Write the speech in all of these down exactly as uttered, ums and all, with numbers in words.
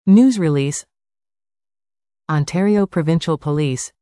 News release. Ontario Provincial Police.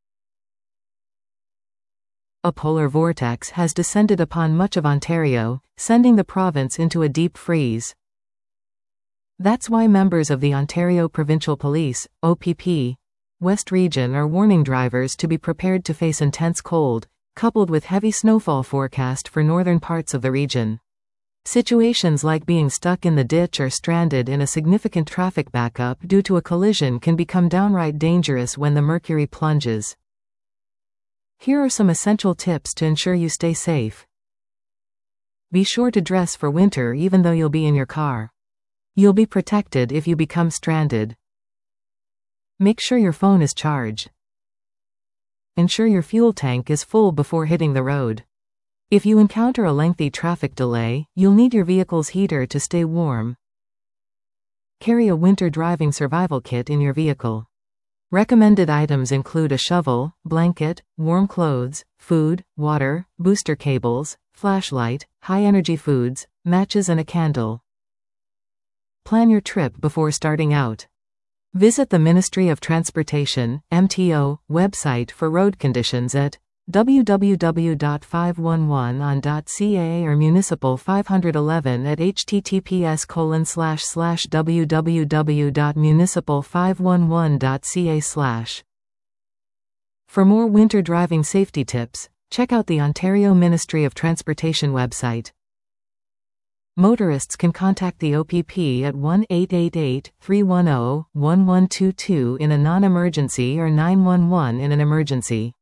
A polar vortex has descended upon much of Ontario, sending the province into a deep freeze. That's why members of the Ontario Provincial Police, O P P, West Region are warning drivers to be prepared to face intense cold, coupled with heavy snowfall forecast for northern parts of the region. Situations like being stuck in the ditch or stranded in a significant traffic backup due to a collision can become downright dangerous when the mercury plunges. Here are some essential tips to ensure you stay safe. Be sure to dress for winter even though you'll be in your car. You'll be protected if you become stranded. Make sure your phone is charged. Ensure your fuel tank is full before hitting the road. If you encounter a lengthy traffic delay, you'll need your vehicle's heater to stay warm. Carry a winter driving survival kit in your vehicle. Recommended items include a shovel, blanket, warm clothes, food, water, booster cables, flashlight, high-energy foods, matches and a candle. Plan your trip before starting out. Visit the Ministry of Transportation, M T O, website for road conditions at w w w dot five one one on dot c a or Municipal five eleven at h t t p s colon slash slash w w w dot municipal five one one dot c a slash. For more winter driving safety tips, check out the Ontario Ministry of Transportation website. Motorists can contact the O P P at one eight eight eight, three one zero, one one two two in a non-emergency or nine one one in an emergency.